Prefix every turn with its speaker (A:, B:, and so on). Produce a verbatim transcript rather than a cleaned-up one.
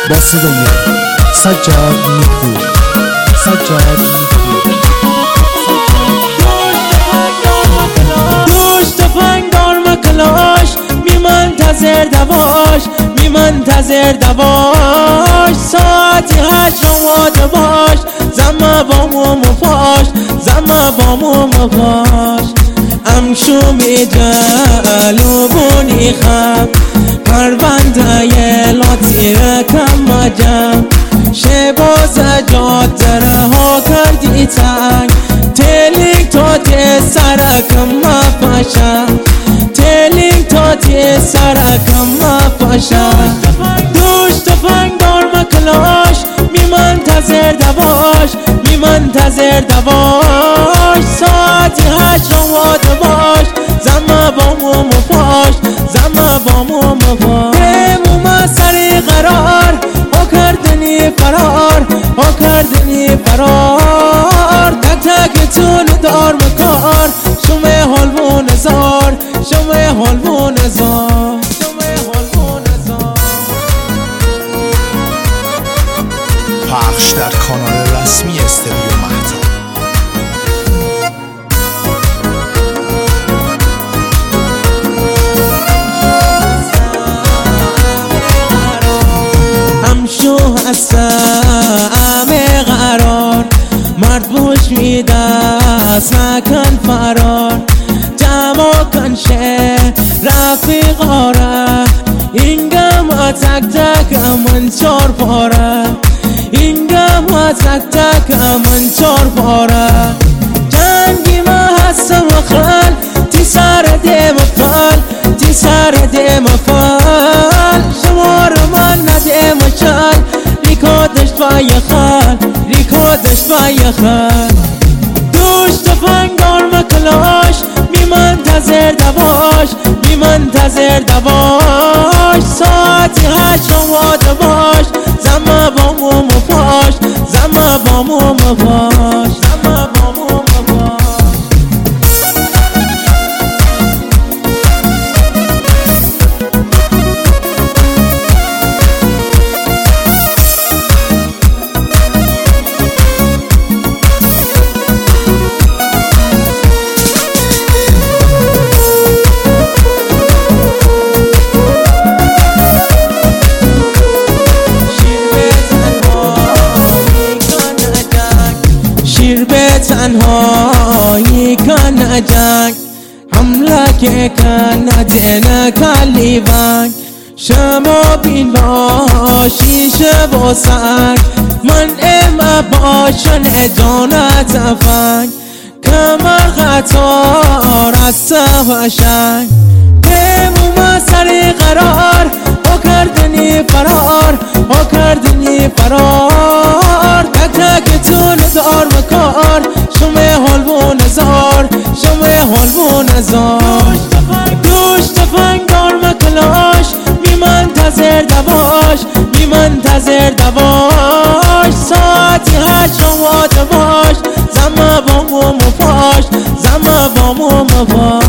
A: با صدای سجاد نیکو. سجاد نیکو.
B: دوش تفنگ دار مکلاش، می منتظر دواش، می منتظر دواش. ساعتی هشت آماده باش، زمه با مو مفاش، زمه با مو مفاش. امشو می جلوبونی خم، پرونده لاتی رکم مجم. شباز جاد رها کردی تنگ، تلیک تا تی سرکم مفشم، تلیک تا تی سرکم مفشم. دوش تفنگ دار مکلاش، می منتظر دواش، می منتظر دواش. ساعتی هشت آماده باش، زمه با مو مفاش، زمه با مو مفاش. بمومه سری قرار، ها کردنی فرار، ها کردنی فرار. تک تکتون دار مکار، شمه حلمون زار، شمه حلمون زار، شمه حلمون زار.
A: پخش در کانال رسمی استودیو مهتاب.
B: همشو هستم قرار، مرد بوش میدست نکن فرار. جمع کن شه رفیقاره، اینگم تک تک من چار پاره، اینگم تک تک من چار پاره. جنگی ما هستم خال، تی سر دیم فال، تی سر دیم فال. شمار من ندیم چال، ریکادش بای خال، ریکادش بای خال. دوش تفنگ دار مکلاش، می منتظر دواش، می منتظر دواش. ساعتی هشت آماده باش، زمه با مو مفاش، زمه با مو مفاش، زمه با مو مفاش. تنهایی کن جنگ، حمله که کن ندینه کلیوان. شما بین باشیشه با سنگ، من ام باشن جانت فنگ. کمر قطار از سوشنگ، بمومه سری قرار، ها کردنی فرار، ها کردنی فرار. تک تکتون دار مکار، شمه حلمون زار، شمه حلمون زار. دوش تفنگ دار مکلاش، می منتظر دواش، می منتظر دواش. ساعتی هشت آماده باش، زمه با مو مفاش، زمه با مو مفاش.